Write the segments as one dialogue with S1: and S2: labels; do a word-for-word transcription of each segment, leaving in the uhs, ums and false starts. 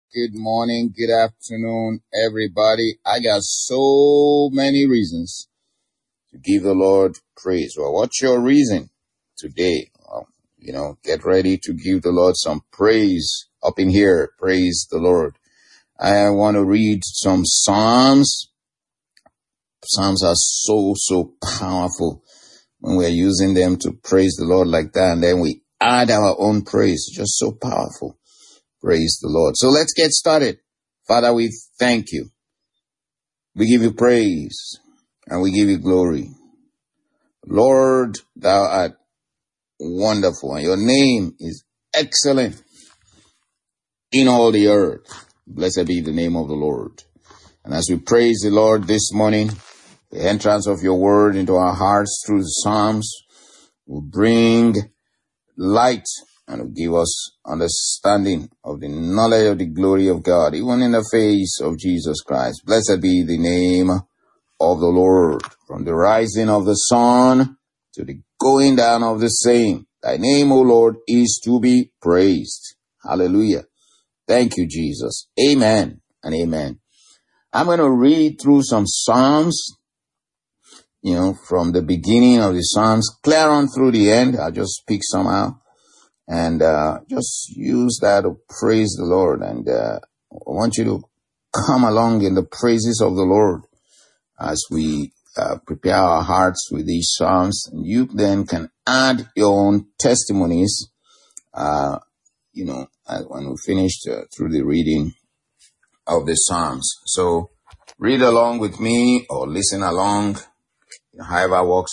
S1: Good morning, good afternoon, everybody. I got so many reasons to give the Lord praise. Well, what's your reason today? Well, you know, get ready to give the Lord some praise up in here. Praise the Lord. I want to read some Psalms. Psalms are so, so powerful when we're using them to praise the Lord like that. And then we add our own praise. Just so powerful. Praise the Lord. So let's get started. Father, we thank you. We give you praise and we give you glory. Lord, thou art wonderful and your name is excellent in all the earth. Blessed be the name of the Lord. And as we praise the Lord this morning, the entrance of your word into our hearts through the Psalms will bring light and will give us understanding of the knowledge of the glory of God, even in the face of Jesus Christ. Blessed be the name of the Lord. From the rising of the sun to the going down of the same, thy name, O Lord, is to be praised. Hallelujah. Thank you, Jesus. Amen and amen. I'm going to read through some Psalms, you know, from the beginning of the Psalms, clear on through the end. I'll just pick some out. And uh, just use that to praise the Lord. And uh, I want you to come along in the praises of the Lord as we uh, prepare our hearts with these psalms. And you then can add your own testimonies, uh, you know, when we finished uh, through the reading of the psalms. So read along with me or listen along, however works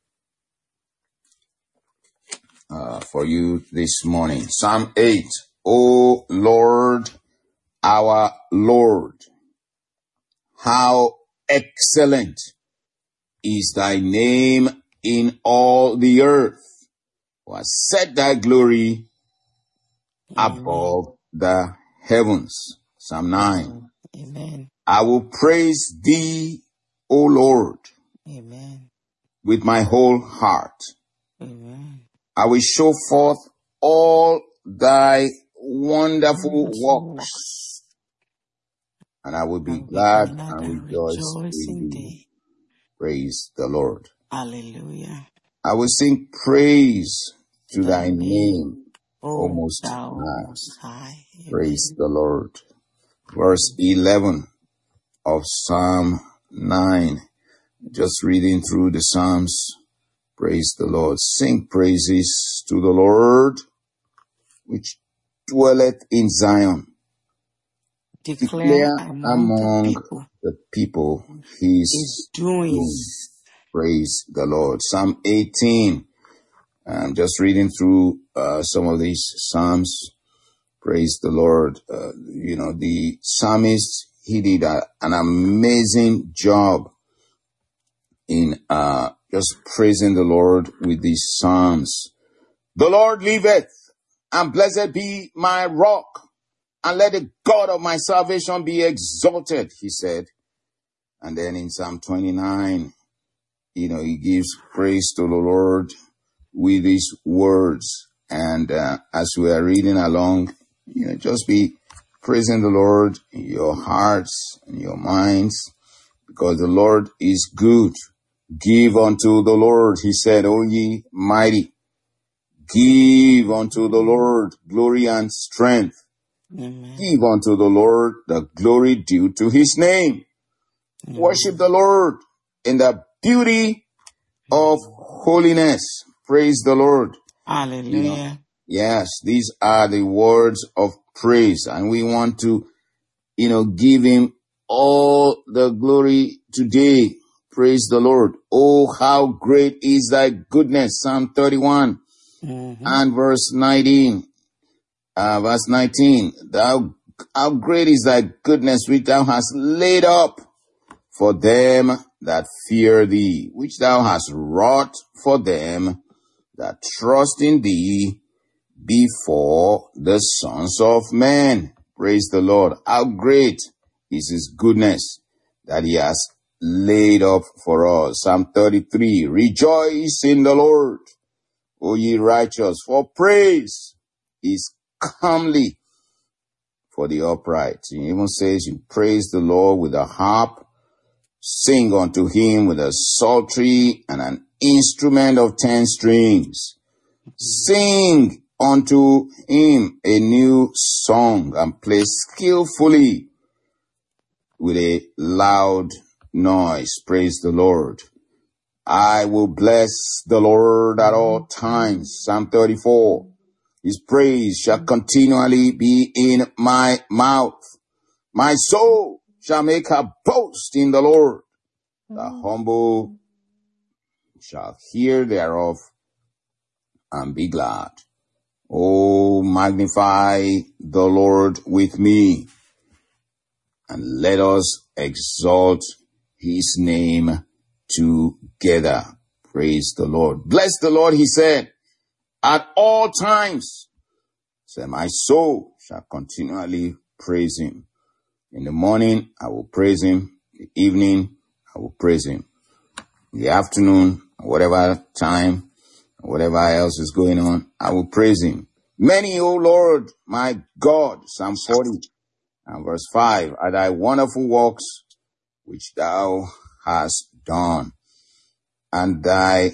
S1: Uh, for you this morning. Psalm eight. O Lord, our Lord, how excellent is thy name in all the earth, who has set thy glory above the heavens. Psalm nine.
S2: Amen.
S1: I will praise thee, O Lord,
S2: Amen.
S1: with my whole heart.
S2: Amen.
S1: I will show forth all thy wonderful works, and I will be
S2: And be
S1: glad
S2: glad
S1: and
S2: and
S1: rejoice
S2: rejoice
S1: in
S2: in
S1: thee.
S2: thee.
S1: Praise the Lord.
S2: Hallelujah.
S1: I will sing praise to
S2: Thy
S1: thy
S2: name,
S1: name, O
S2: O
S1: Most
S2: thou
S1: High.
S2: most high.
S1: Praise
S2: Amen.
S1: the Lord. Verse eleven of Psalm nine. Just reading through the Psalms. Praise the Lord. Sing praises to the Lord, which dwelleth in Zion.
S2: Declare
S1: Declare
S2: among the
S1: among
S2: people
S1: the people
S2: his
S1: his doing.
S2: doings.
S1: Praise the Lord. Psalm eighteen. I'm just reading through uh, some of these Psalms. Praise the Lord. Uh, you know, the psalmist, he did a, an amazing job in uh, just praising the Lord with these Psalms. The Lord liveth, and blessed be my rock, and let the God of my salvation be exalted, he said. And then in Psalm twenty-nine, you know, he gives praise to the Lord with these words. And uh, as we are reading along, you know, just be praising the Lord in your hearts and your minds, because the Lord is good. Give unto the Lord, he said, O ye mighty. Give unto the Lord glory and strength.
S2: Amen.
S1: Give unto the Lord the glory due to his name.
S2: Amen.
S1: Worship the Lord in the beauty of holiness. Praise the Lord. You know,
S2: Hallelujah.
S1: yes, these are the words of praise, and we want to, you know, give him all the glory today. Praise the Lord. Oh, how great is thy goodness. Psalm thirty-one
S2: Mm-hmm.
S1: and verse nineteen. Uh, verse nineteen. Thou, how great is thy goodness which thou hast laid up for them that fear thee, which thou hast wrought for them that trust in thee before the sons of men. Praise the Lord. How great is his goodness that he has laid up for us. Psalm thirty-three. Rejoice in the Lord, O ye righteous, for praise is comely for the upright. He even says, you praise the Lord with a harp, sing unto him with a psaltery and an instrument of ten strings. Sing unto him a new song and play skillfully with a loud noise. Praise the Lord. I will bless the Lord at all times. Psalm thirty-four. His praise shall continually be in my mouth. My soul shall make her boast in the Lord. The humble shall hear thereof and be glad. Oh, magnify the Lord with me, and let us exalt his name together. Praise the Lord. Bless the Lord, he said, at all times. Say, my soul shall continually praise him. In the morning, I will praise him. In the evening, I will praise him. In the afternoon, whatever time, whatever else is going on, I will praise him. Many, O Lord, my God, Psalm forty and verse five, are thy wonderful works which thou hast done, and thy,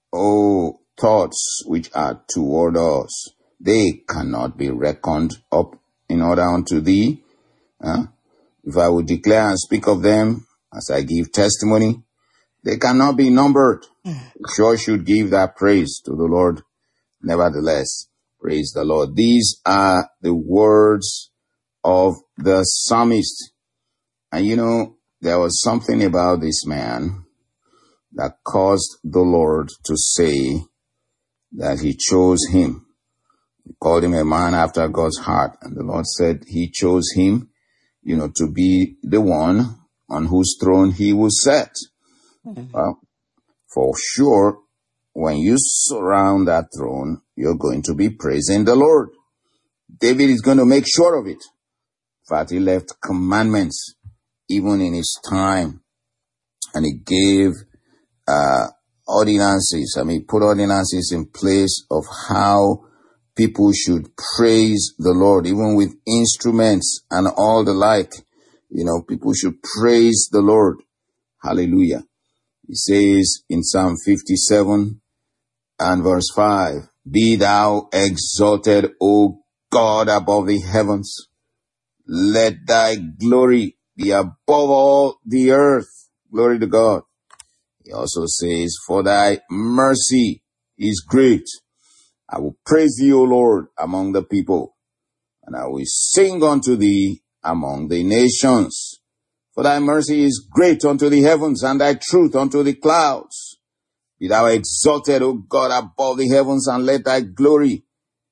S1: O thoughts which are toward us, they cannot be reckoned up in order unto thee. Huh? If I would declare and speak of them as I give testimony, they cannot be numbered. Sure should give that praise to the Lord. Nevertheless, praise the Lord. These are the words of the psalmist. And you know, there was something about this man that caused the Lord to say that he chose him. He called him a man after God's heart. And the Lord said he chose him, you know, to be the one on whose throne he will set. Well, for sure, when you surround that throne, you're going to be praising the Lord. David is going to make sure of it. In fact, he left commandments even in his time, and he gave uh ordinances. I mean, put ordinances in place of how people should praise the Lord, even with instruments and all the like. You know, people should praise the Lord. Hallelujah. He says in Psalm fifty-seven and verse five, be thou exalted, O God, above the heavens. Let thy glory be above all the earth. Glory to God. He also says, for thy mercy is great. I will praise thee, O Lord, among the people, and I will sing unto thee among the nations. For thy mercy is great unto the heavens, and thy truth unto the clouds. Be thou exalted, O God, above the heavens, and let thy glory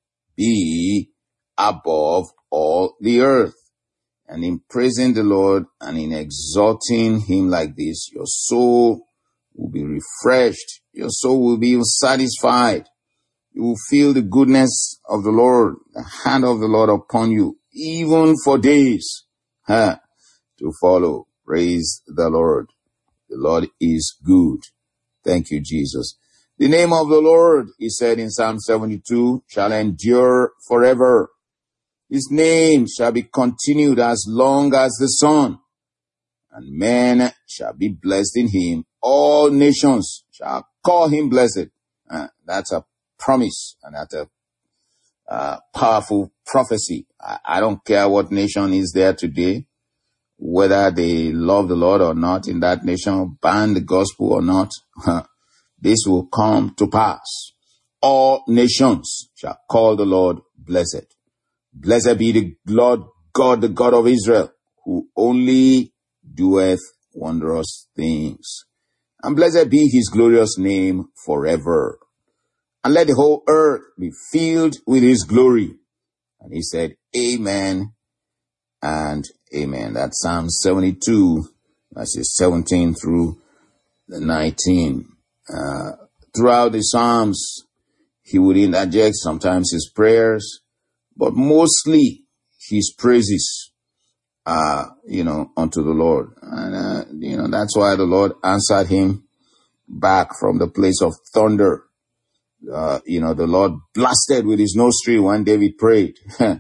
S1: be above all the earth. And in praising the Lord and in exalting him like this, your soul will be refreshed. Your soul will be satisfied. You will feel the goodness of the Lord, the hand of the Lord upon you, even for days huh, to follow. Praise the Lord. The Lord is good. Thank you, Jesus. The name of the Lord, he said in Psalm seventy-two, shall endure forever. His name shall be continued as long as the sun, and men shall be blessed in him. All nations shall call him blessed. Uh, that's a promise, and that's a uh, powerful prophecy. I, I don't care what nation is there today, whether they love the Lord or not in that nation, ban the gospel or not. This will come to pass. All nations shall call the Lord blessed. Blessed be the Lord God, the God of Israel, who only doeth wondrous things. And blessed be his glorious name forever. And let the whole earth be filled with his glory. And he said, amen and amen. That's Psalm seventy-two, verses seventeen through nineteen. Uh, throughout the Psalms, he would interject sometimes his prayers, but mostly his praises, uh, you know, unto the Lord. And, uh, you know, that's why the Lord answered him back from the place of thunder. Uh, you know, the Lord blasted with his nostril when David prayed.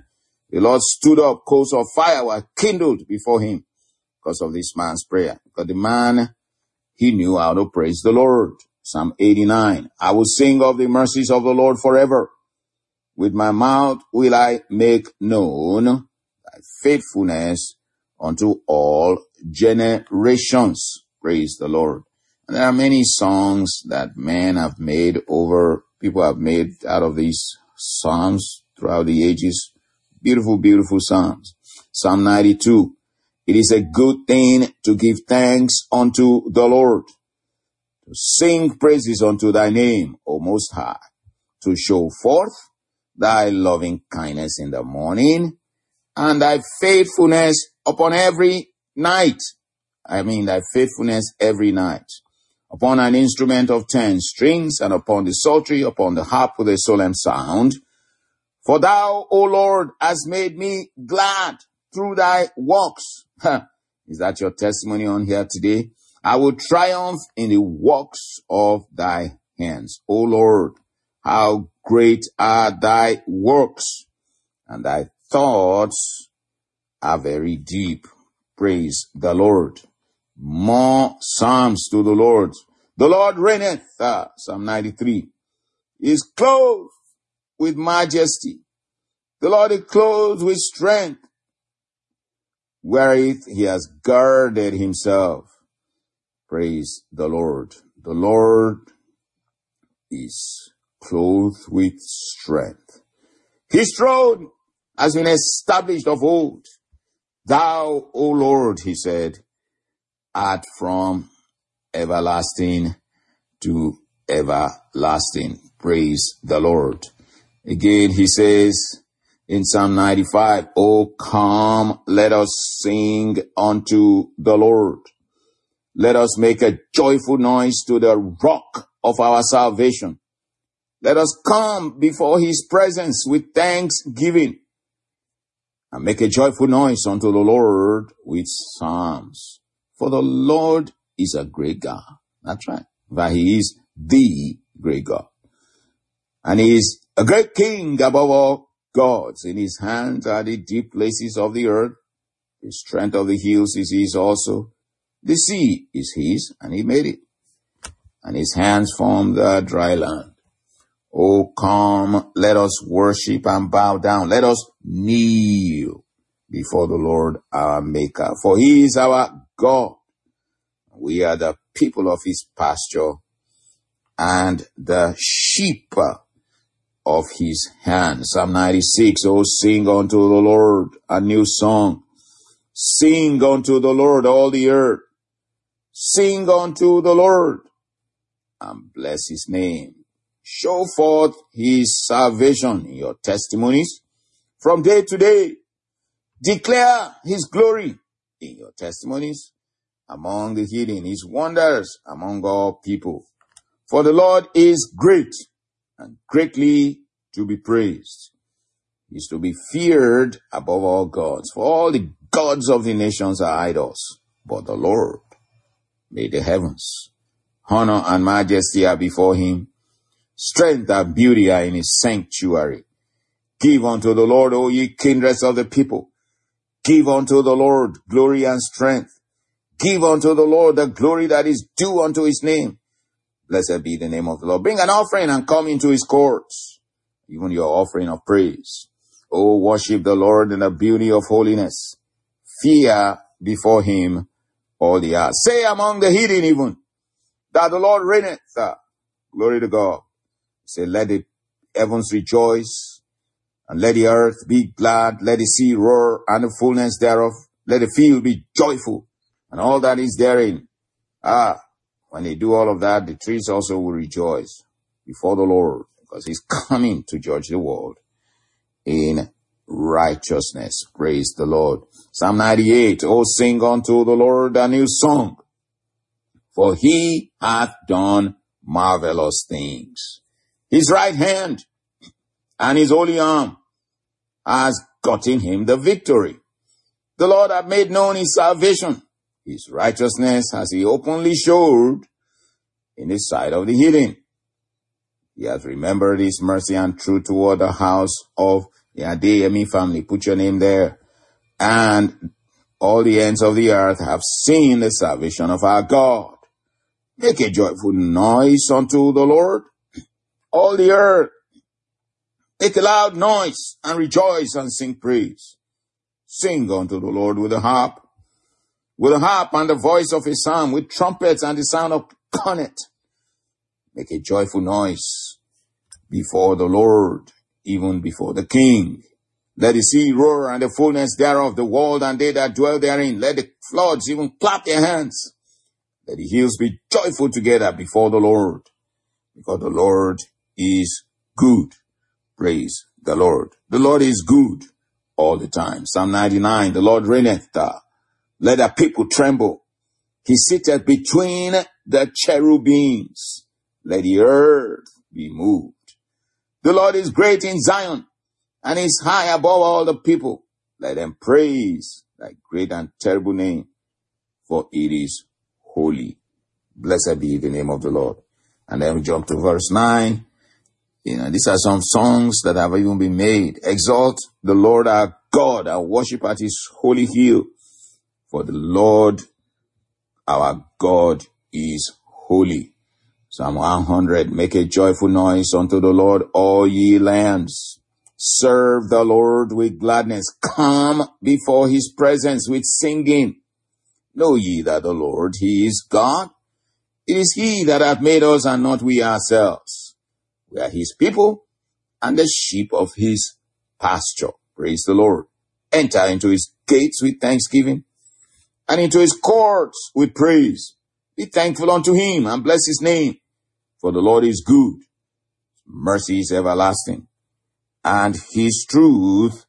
S1: The Lord stood up, coals of fire were kindled before him because of this man's prayer. Because the man, he knew how to praise the Lord. Psalm eighty-nine, I will sing of the mercies of the Lord forever. With my mouth will I make known thy faithfulness unto all generations. Praise the Lord. And there are many songs that men have made over, people have made out of these psalms throughout the ages. Beautiful, beautiful psalms. Psalm ninety-two. It is a good thing to give thanks unto the Lord, to sing praises unto thy name, O Most High, to show forth thy loving kindness in the morning and thy faithfulness upon every night. I mean thy faithfulness every night. Upon an instrument of ten strings and upon the psaltery, upon the harp with a solemn sound. For thou, O Lord, hast made me glad through thy works. Is that your testimony on here today? I will triumph in the works of thy hands. O Lord, how great are thy works, and thy thoughts are very deep. Praise the Lord. More psalms to the Lord. The Lord reigneth, uh, Psalm ninety-three, is clothed with majesty. The Lord is clothed with strength, wherewith he has girded himself. Praise the Lord. The Lord is clothed with strength. His throne has been established of old. Thou, O Lord, he said, art from everlasting to everlasting. Praise the Lord. Again, he says in Psalm ninety-five, O come, let us sing unto the Lord. Let us make a joyful noise to the rock of our salvation. Let us come before his presence with thanksgiving and make a joyful noise unto the Lord with psalms. For the Lord is a great God. That's right. For he is the great God. And he is a great king above all gods. In his hands are the deep places of the earth. The strength of the hills is his also. The sea is his, and he made it. And his hands formed the dry land. Oh, come, let us worship and bow down. Let us kneel before the Lord our Maker. For he is our God. We are the people of his pasture and the sheep of his hand. Psalm ninety-six, oh, sing unto the Lord a new song. Sing unto the Lord all the earth. Sing unto the Lord and bless his name. Show forth his salvation in your testimonies from day to day. Declare his glory in your testimonies among the heathen, his wonders among all people. For the Lord is great and greatly to be praised. He is to be feared above all gods. For all the gods of the nations are idols, but the Lord made the heavens. Honor and majesty are before him. Strength and beauty are in his sanctuary. Give unto the Lord, O ye kindreds of the people. Give unto the Lord glory and strength. Give unto the Lord the glory that is due unto his name. Blessed be the name of the Lord. Bring an offering and come into his courts, even your offering of praise. O worship the Lord in the beauty of holiness. Fear before him all the earth. Say among the heathen even, that the Lord reigneth. Glory to God. Say, let the heavens rejoice, and let the earth be glad. Let the sea roar, and the fullness thereof. Let the field be joyful, and all that is therein. Ah, when they do all of that, the trees also will rejoice before the Lord, because he's coming to judge the world in righteousness. Praise the Lord. Psalm ninety-eight, oh, sing unto the Lord a new song, for he hath done marvelous things. His right hand and his holy arm has gotten him the victory. The Lord hath made known his salvation. His righteousness has he openly showed in the sight of the heathen. He has remembered his mercy and truth toward the house of The Adeyemi family, put your name there. And all the ends of the earth have seen the salvation of our God. Make a joyful noise unto the Lord, all the earth. Make a loud noise and rejoice and sing praise. Sing unto the Lord with a harp, with a harp and the voice of a psalm, with trumpets and the sound of cornet. Make a joyful noise before the Lord, even before the King. Let the sea roar and the fullness thereof, the world and they that dwell therein. Let the floods even clap their hands. Let the hills be joyful together before the Lord, because the Lord is good. Praise the Lord. The Lord is good all the time. Psalm ninety-nine, the Lord reigneth. Let the people tremble. He sitteth between the cherubims. Let the earth be moved. The Lord is great in Zion, and is high above all the people. Let them praise thy great and terrible name, for it is holy. Blessed be the name of the Lord. And then we jump to verse nine. You know, these are some songs that have even been made. Exalt the Lord our God, and worship at his holy hill. For the Lord our God is holy. Psalm one hundred, make a joyful noise unto the Lord, all ye lands. Serve the Lord with gladness. Come before his presence with singing. Know ye that the Lord, he is God. It is he that hath made us, and not we ourselves. We are his people, and the sheep of his pasture. Praise the Lord. Enter into his gates with thanksgiving, and into his courts with praise. Be thankful unto him, and bless his name. For the Lord is good. Mercy is everlasting, and his truth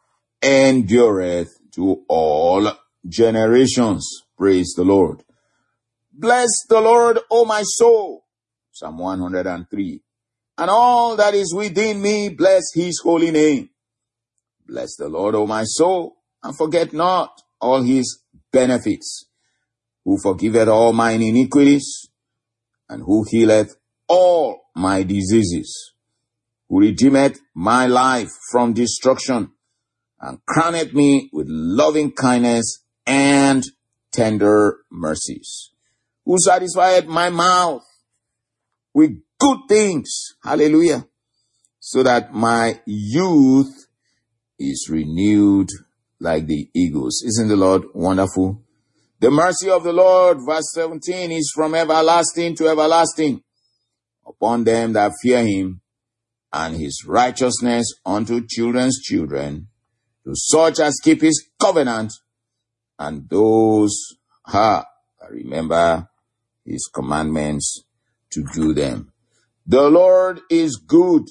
S1: endureth to all generations. Praise the Lord. Bless the Lord, O my soul. Psalm one hundred three. And all that is within me, bless his holy name. Bless the Lord, O my soul, and forget not all his benefits, who forgiveth all mine iniquities, and who healeth all my diseases, who redeemeth my life from destruction, and crowneth me with loving kindness and tender mercies, who satisfieth my mouth with good things, hallelujah, so that my youth is renewed like the eagles. Isn't the Lord wonderful? The mercy of the Lord, verse seventeen, is from everlasting to everlasting upon them that fear him, and his righteousness unto children's children, to such as keep his covenant, and those ha, remember his commandments to do them. The Lord is good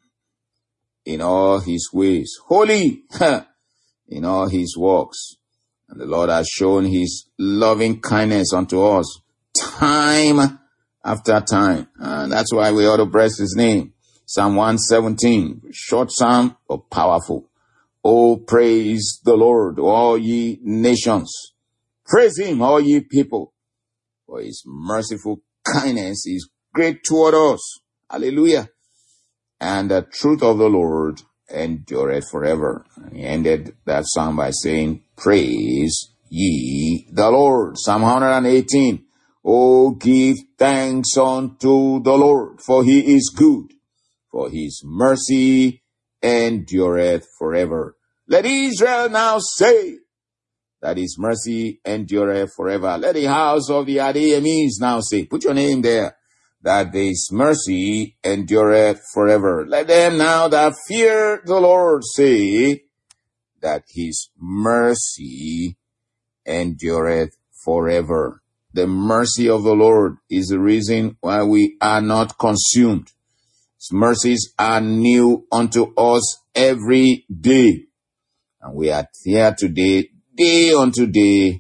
S1: in all his ways, holy in all his works. And the Lord has shown his loving kindness unto us time after time. And that's why we ought to bless his name. Psalm one seventeen, short psalm, but powerful. Oh, praise the Lord, all ye nations. Praise him, all ye people. For his merciful kindness is great toward us. Hallelujah. And the truth of the Lord endureth forever. And he ended that psalm by saying, praise ye the Lord. Psalm one hundred eighteen. Oh, give thanks unto the Lord, for he is good, for his mercy endureth forever. Let Israel now say that his mercy endureth forever. Let the house of the Adeyemis now say, put your name there, that his mercy endureth forever. Let them now that fear the Lord say that his mercy endureth forever. The mercy of the Lord is the reason why we are not consumed. His mercies are new unto us every day. And we are here today, day unto day,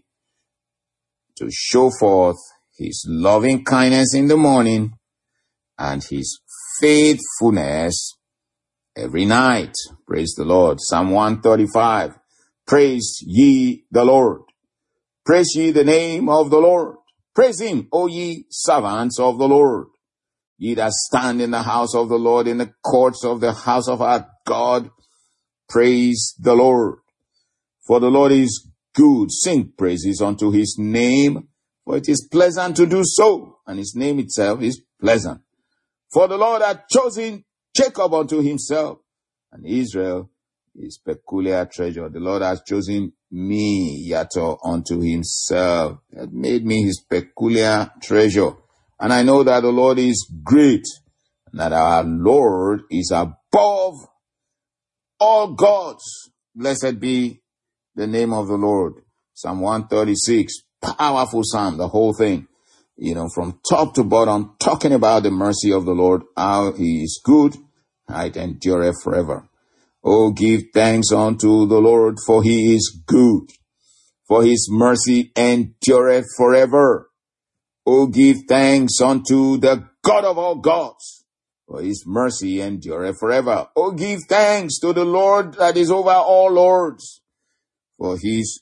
S1: to show forth his loving kindness in the morning and his faithfulness every night. Praise the Lord. Psalm one thirty-five. Praise ye the Lord. Praise ye the name of the Lord. Praise him, O ye servants of the Lord. Ye that stand in the house of the Lord, in the courts of the house of our God. praise the Lord. For the Lord is good. Sing praises unto his name, for it is pleasant to do so, and his name itself is pleasant. For the Lord hath chosen Jacob unto himself, and Israel his peculiar treasure. The Lord has chosen me, Yato, unto himself. He hath made me his peculiar treasure. And I know that the Lord is great, and that our Lord is above all gods. Blessed be the name of the Lord. Psalm one thirty-six, powerful psalm, the whole thing. You know, from top to bottom, talking about the mercy of the Lord, how he is good, how it endureth forever. Oh, give thanks unto the Lord, for he is good, for his mercy endureth forever. Oh, give thanks unto the God of all gods, for his mercy endureth forever. Oh, give thanks to the Lord that is over all lords, for his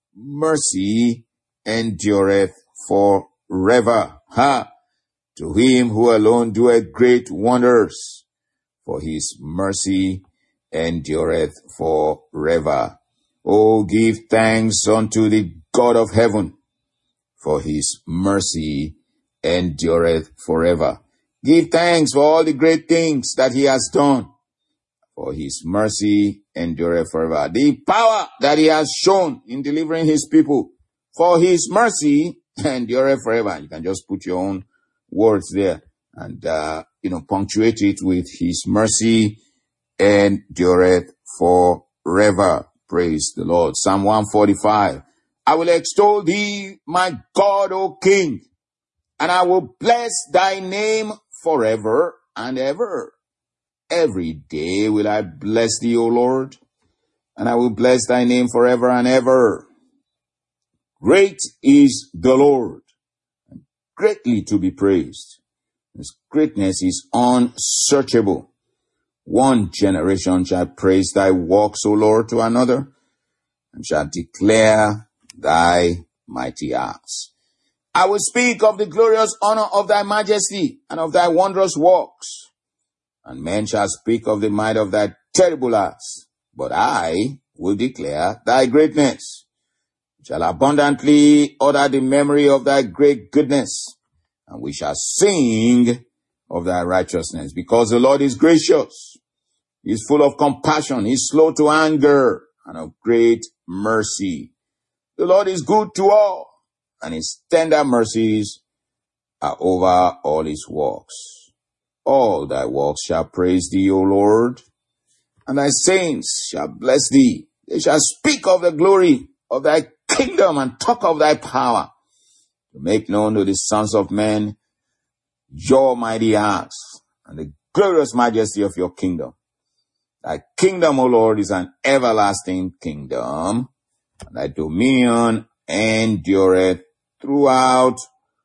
S1: mercy endureth forever. Ha! To him who alone doeth great wonders, for his mercy endureth forever. Oh, give thanks unto the God of heaven, for his mercy endureth forever. Give thanks for all the great things that he has done, for his mercy endureth forever. The power that he has shown in delivering his people, for his mercy endureth forever. You can just put your own words there and, uh, you know, punctuate it with his mercy endureth forever. Praise the Lord. Psalm one forty-five. I will extol thee, my God, O King, and I will bless thy name forever and ever. Every day will I bless thee, O Lord, and I will bless thy name forever and ever. Great is the Lord, and greatly to be praised. His greatness is unsearchable. One generation shall praise thy works, O Lord, to another, and shall declare thy mighty acts. I will speak of the glorious honor of thy majesty and of thy wondrous works. And men shall speak of the might of thy terrible acts. But I will declare thy greatness. Shall abundantly utter the memory of thy great goodness. And we shall sing of thy righteousness. Because the Lord is gracious. He is full of compassion. He is slow to anger and of great mercy. The Lord is good to all, and his tender mercies are over all his works. All thy works shall praise thee, O Lord, and thy saints shall bless thee. They shall speak of the glory of thy kingdom and talk of thy power, to make known to the sons of men your mighty acts and the glorious majesty of your kingdom. Thy kingdom, O Lord, is an everlasting kingdom, and thy dominion endureth throughout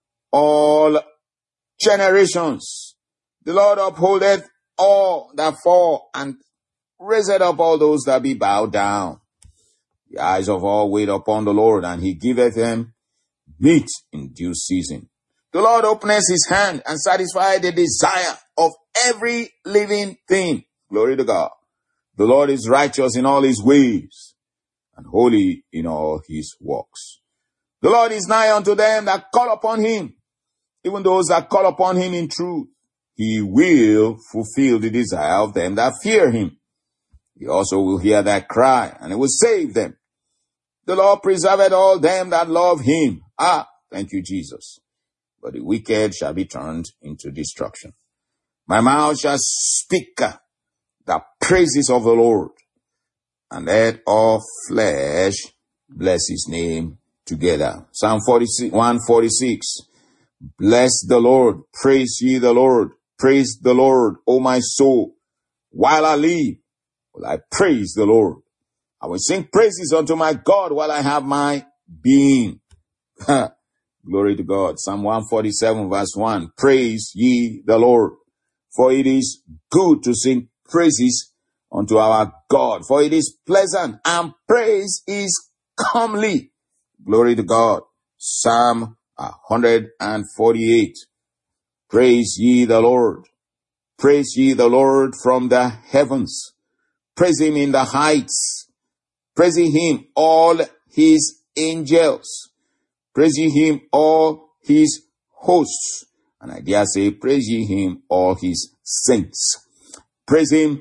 S1: all generations. The Lord upholdeth all that fall, and raiseth up all those that be bowed down. The eyes of all wait upon the Lord, and he giveth them meat in due season. The Lord openeth his hand and satisfieth the desire of every living thing. Glory to God. The Lord is righteous in all his ways, and holy in all his works. The Lord is nigh unto them that call upon him, even those that call upon him in truth. He will fulfill the desire of them that fear him. He also will hear their cry, and he will save them. The Lord preserveth all them that love him. Ah, thank you, Jesus. But the wicked shall be turned into destruction. My mouth shall speak the praises of the Lord, and let all flesh bless his name together. Psalm one forty-six. Bless the Lord, praise ye the Lord, praise the Lord, O my soul. While I live, will I praise the Lord. I will sing praises unto my God while I have my being. Glory to God. Psalm one forty-seven verse one. Praise ye the Lord, for it is good to sing praises unto our God, for it is pleasant, and praise is comely. Glory to God. Psalm one forty-eight. Praise ye the Lord. Praise ye the Lord from the heavens. Praise him in the heights. Praise him, all his angels. Praise ye him, all his hosts. And I dare say, praise ye him, all his saints. Praise him,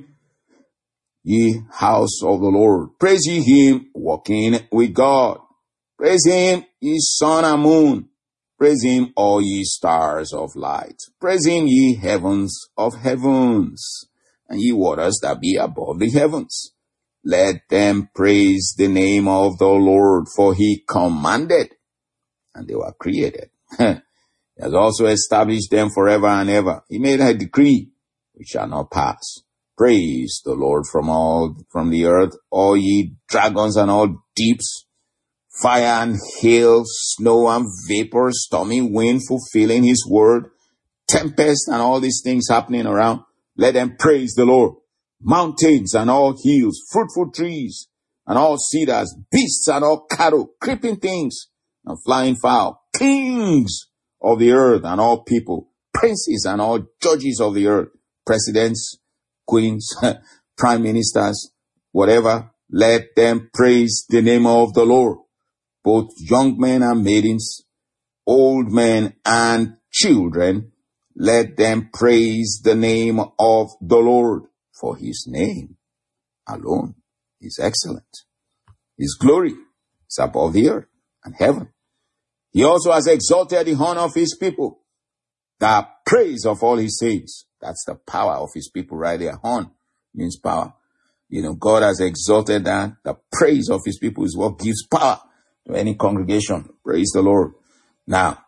S1: ye house of the Lord. Praise ye him, walking with God. Praise him, ye sun and moon. Praise him, all ye stars of light. Praise him, ye heavens of heavens, and ye waters that be above the heavens. Let them praise the name of the Lord, for he commanded, and they were created. He has also established them forever and ever. He made a decree which shall not pass. Praise the Lord from all, from the earth, all ye dragons and all deeps, fire and hail, snow and vapor, stormy wind fulfilling his word, tempest and all these things happening around. Let them praise the Lord. Mountains and all hills, fruitful trees and all cedars, beasts and all cattle, creeping things and flying fowl, kings of the earth and all people, princes and all judges of the earth, presidents, queens, prime ministers, whatever. Let them praise the name of the Lord. Both young men and maidens, old men and children, let them praise the name of the Lord, for his name alone is excellent. His glory is above the earth and heaven. He also has exalted the honor of his people, the praise of all his saints. That's the power of his people right there. Horn means power. You know, God has exalted that. The praise of his people is what gives power to any congregation. Praise the Lord. Now,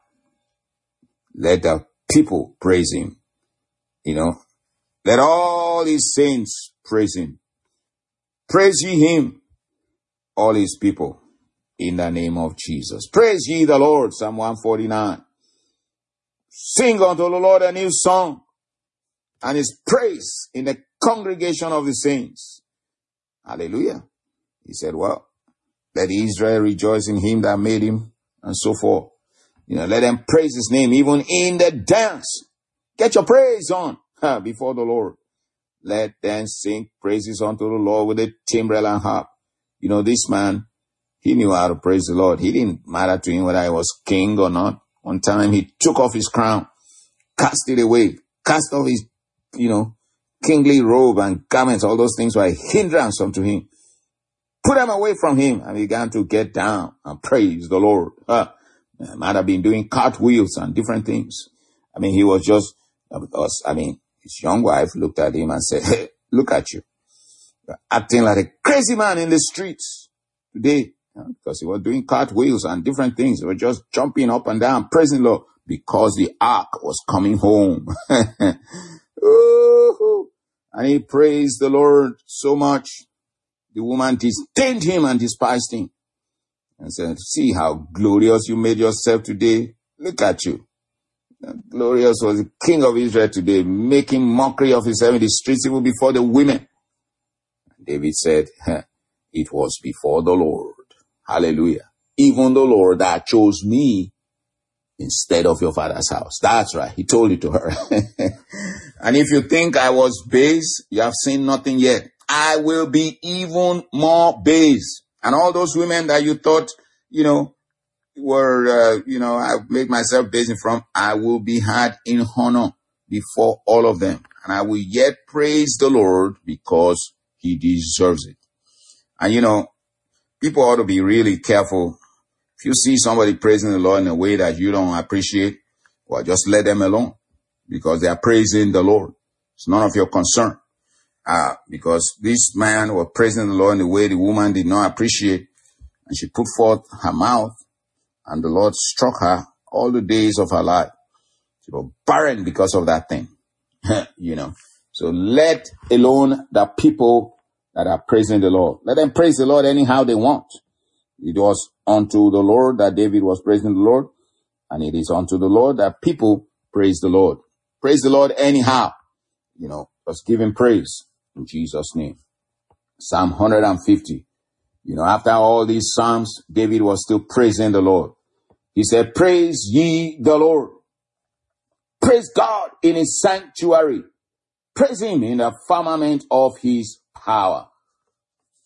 S1: let the people praise him. You know, let all his saints praise him. Praise ye him, all his people, in the name of Jesus. Praise ye the Lord, Psalm one forty-nine. Sing unto the Lord a new song, and his praise in the congregation of the saints. Hallelujah. He said, well, let Israel rejoice in him that made him, and so forth. You know, let them praise his name even in the dance. Get your praise on huh, before the Lord. Let them sing praises unto the Lord with a timbrel and harp. You know, this man, he knew how to praise the Lord. He didn't matter to him whether he was king or not. One time he took off his crown, cast it away, cast off his, you know, kingly robe and garments. All those things were a hindrance unto him. Put them away from him and began to get down and praise the Lord. Huh. He might have been doing cartwheels and different things. I mean, he was just, because, I mean, his young wife looked at him and said, hey, look at you. You're acting like a crazy man in the streets today. Because he was doing cartwheels and different things. He was just jumping up and down, praising the Lord, because the ark was coming home. Ooh, and he praised the Lord so much. The woman disdained him and despised him and said, see how glorious you made yourself today. Look at you. Glorious was the king of Israel today, making mockery of himself in the streets even before the women. David said, it was before the Lord. Hallelujah. Even the Lord that chose me instead of your father's house. That's right. He told it to her. And if you think I was base, you have seen nothing yet. I will be even more base. And all those women that you thought, you know, were, uh, you know, I made myself base in front, I will be had in honor before all of them. And I will yet praise the Lord because he deserves it. And you know, people ought to be really careful. If you see somebody praising the Lord in a way that you don't appreciate, well, just let them alone because they are praising the Lord. It's none of your concern. Uh, because this man was praising the Lord in a way the woman did not appreciate, and she put forth her mouth, and the Lord struck her all the days of her life. She was barren because of that thing. You know. So let alone the people that are praising the Lord. Let them praise the Lord anyhow they want. It was unto the Lord that David was praising the Lord, and it is unto the Lord that people praise the Lord. Praise the Lord anyhow. You know, just give him praise in Jesus' name. Psalm one hundred fifty. You know, after all these Psalms, David was still praising the Lord. He said, praise ye the Lord. Praise God in his sanctuary. Praise him in the firmament of his power.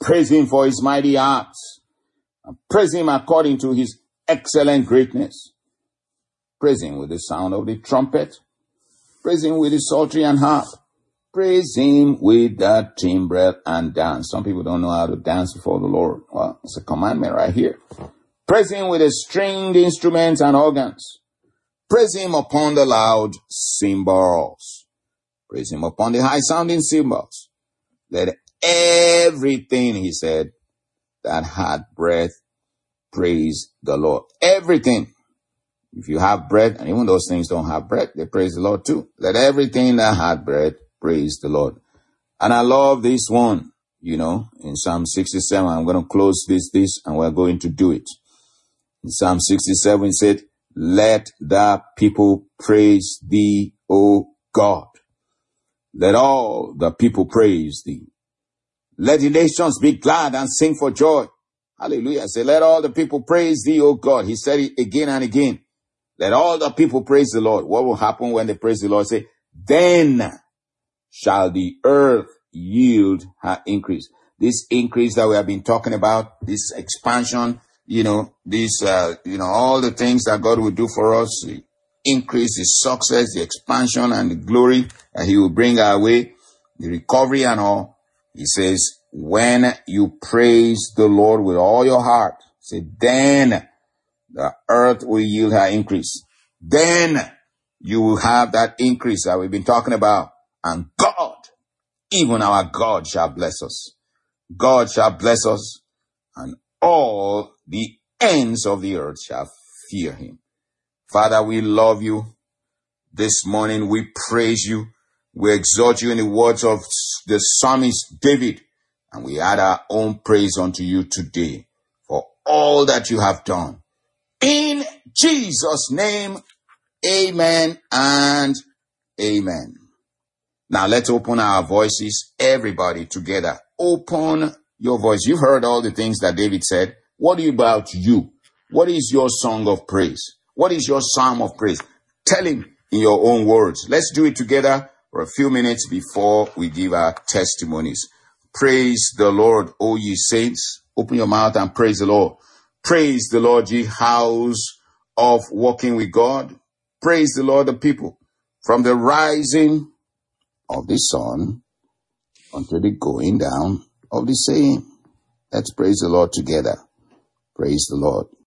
S1: Praise him for his mighty acts. And praise him according to his excellent greatness. Praise him with the sound of the trumpet. Praise him with the psaltery and harp. Praise him with the timbrel and dance. Some people don't know how to dance before the Lord. Well, it's a commandment right here. Praise him with the stringed instruments and organs. Praise him upon the loud cymbals. Praise him upon the high-sounding cymbals. Let everything, he said, that had breath praise the Lord. Everything. If you have breath, and even those things don't have breath, they praise the Lord too. Let everything that had breath praise the Lord. And I love this one, you know, in Psalm sixty-seven. I'm going to close this, this, and we're going to do it. In Psalm sixty-seven, it said, let the people praise thee, O God. Let all the people praise thee. Let the nations be glad and sing for joy. Hallelujah. Say, let all the people praise thee, O God. He said it again and again. Let all the people praise the Lord. What will happen when they praise the Lord? Say, then shall the earth yield her increase. This increase that we have been talking about, this expansion, you know, this, uh, you know, all the things that God will do for us, the increase, the success, the expansion, and the glory that he will bring our way, the recovery and all. He says, when you praise the Lord with all your heart, say, then the earth will yield her increase. Then you will have that increase that we've been talking about. And God, even our God, shall bless us. God shall bless us, and all the ends of the earth shall fear him. Father, we love you. This morning we praise you. We exhort you in the words of the psalmist David, and we add our own praise unto you today for all that you have done. In Jesus' name, amen and amen. Now let's open our voices, everybody together. Open your voice. You've heard all the things that David said. What about you? What is your song of praise? What is your psalm of praise? Tell him in your own words. Let's do it together for a few minutes before we give our testimonies. Praise the Lord, O ye saints. Open your mouth and praise the Lord. Praise the Lord, ye house of walking with God. Praise the Lord, the people. From the rising of the sun until the going down of the same. Let's praise the Lord together. Praise the Lord.